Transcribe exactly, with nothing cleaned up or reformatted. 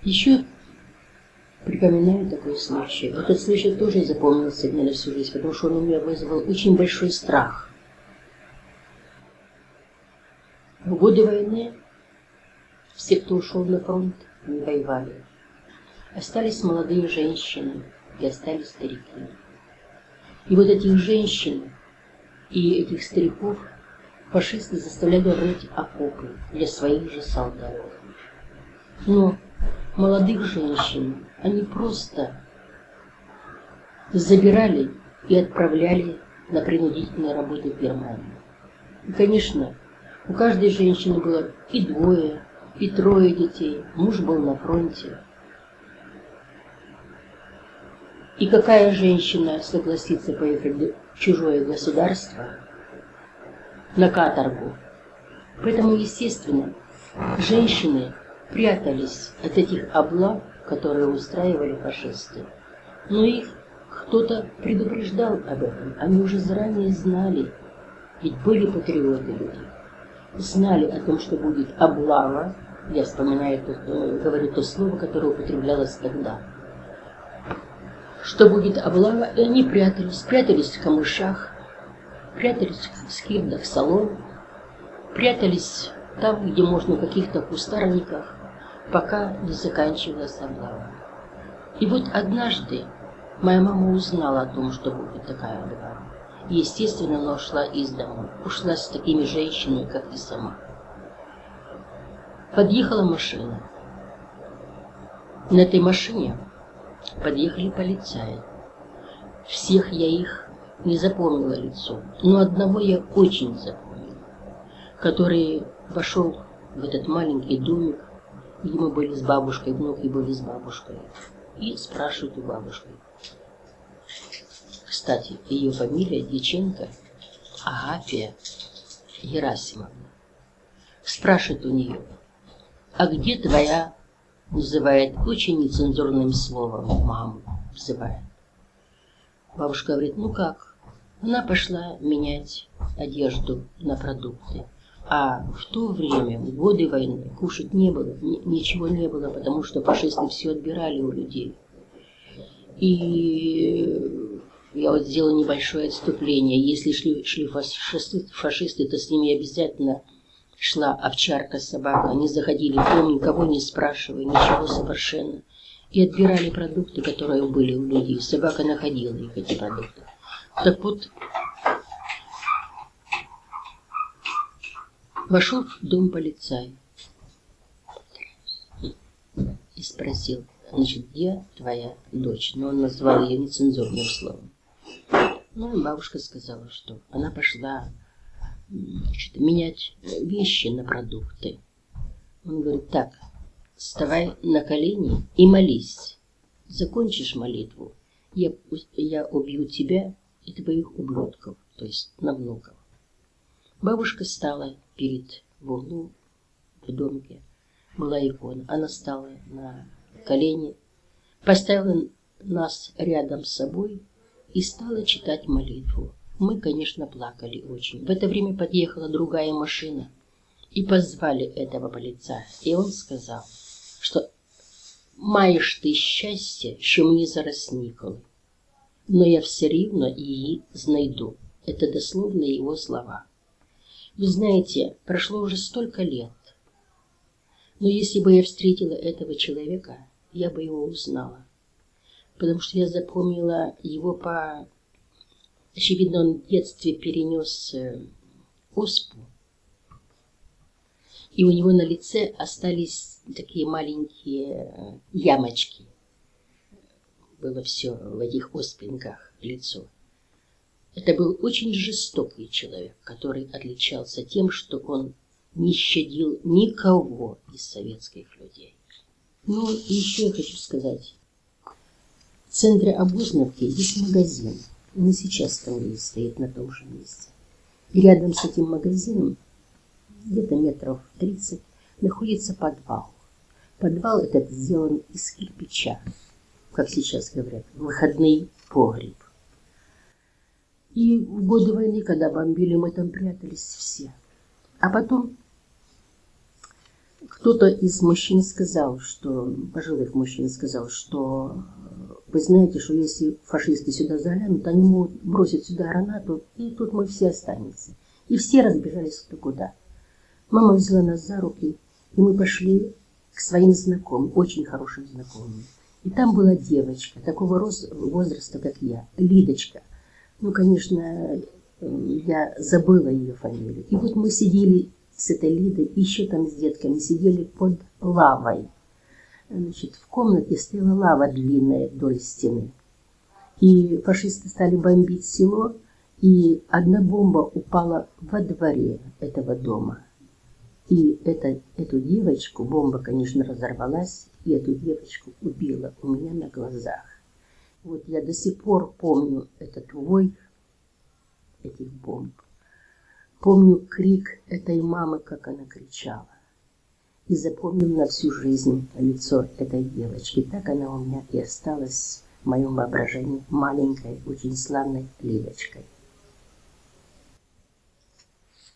Еще припоминаю такой случай. Этот случай тоже запомнился мне на всю жизнь, потому что он у меня вызвал очень большой страх. В годы войны все, кто ушел на фронт, не воевали. Остались молодые женщины и остались старики. И вот этих женщин и этих стариков фашисты заставляли рыть окопы для своих же солдат. Но молодых женщин они просто забирали и отправляли на принудительные работы в Германию. И, конечно, у каждой женщины было и двое, и трое детей. Муж был на фронте. И какая женщина согласится поехать в чужое государство на каторгу? Поэтому, естественно, женщины прятались от этих облав, которые устраивали фашисты. Но их кто-то предупреждал об этом. Они уже заранее знали, ведь были патриоты люди. Знали о том, что будет облава. Я вспоминаю, говорю то слово, которое употреблялось тогда. Что будет облава, и они прятались, прятались в камышах, прятались в скирдах солом, прятались там, где можно, в каких-то кустарниках, пока не заканчивалась облава. И вот однажды моя мама узнала о том, что будет такая облава. И, естественно, она ушла из дома, ушла с такими женщинами, как и сама. Подъехала машина. На этой машине подъехали полицаи. Всех я их не запомнила лицо, но одного я очень запомнила, который вошел в этот маленький домик, где мы были с бабушкой, внуки были с бабушкой, и спрашивают у бабушки. Кстати, ее фамилия Дьяченко Агафья Герасимовна. Спрашивает у нее: а где твоя, называет очень нецензурным словом, маму называет. Бабушка говорит: ну как? Она пошла менять одежду на продукты. А в то время, в годы войны, кушать не было, ничего не было, потому что фашисты все отбирали у людей. И я вот сделала небольшое отступление. Если шли, шли фашисты, фашисты, то с ними обязательно шла овчарка, собака. Они заходили в дом, никого не спрашивая, ничего совершенно. И отбирали продукты, которые были у людей. Собака находила их, эти продукты. Так вот, вошел в дом полицай и спросил: значит, где твоя дочь? Но он назвал ее нецензурным словом. Ну и бабушка сказала, что она пошла, значит, менять вещи на продукты. Он говорит: так, вставай на колени и молись. Закончишь молитву, я, я убью тебя и твоих ублюдков, то есть на внуков. Бабушка стала перед в углу в домике, была икона. Она стала на колени, поставила нас рядом с собой и стала читать молитву. Мы, конечно, плакали очень. В это время подъехала другая машина и позвали этого полицая. И он сказал, что маєш ти щастя, що мені зараз ніколи, но я все рівно її знайду. Это дословно его слова. Вы знаете, прошло уже столько лет, но если бы я встретила этого человека, я бы его узнала, потому что я запомнила его по... Очевидно, он в детстве перенес оспу, и у него на лице остались такие маленькие ямочки. Было все в этих оспинках лицо. Это был очень жестокий человек, который отличался тем, что он не щадил никого из советских людей. Ну, и еще я хочу сказать. В центре Обозновки есть магазин. Он и сейчас там стоит на том же месте. И рядом с этим магазином, где-то метров тридцать, находится подвал. Подвал этот сделан из кирпича, как сейчас говорят, выходный погреб. И в годы войны, когда бомбили, мы там прятались все. А потом кто-то из мужчин сказал, что, пожилых мужчин сказал, что вы знаете, что если фашисты сюда заглянут, они могут бросить сюда гранату, и тут мы все останемся. И все разбежались кто куда. Мама взяла нас за руки, и мы пошли к своим знакомым, очень хорошим знакомым. И там была девочка, такого возраста, как я, Лидочка. Ну, конечно, я забыла ее фамилию. И вот мы сидели с этой Лидой, еще там с детками, сидели под лавой. Значит, в комнате стояла лава длинная вдоль стены. И фашисты стали бомбить село, и одна бомба упала во дворе этого дома. И это, эту девочку, бомба, конечно, разорвалась, и эту девочку убила у меня на глазах. Вот я до сих пор помню этот вой этих бомб. Помню крик этой мамы, как она кричала. И запомнил на всю жизнь лицо этой девочки. Так она у меня и осталась в моем воображении маленькой, очень славной Лидочкой.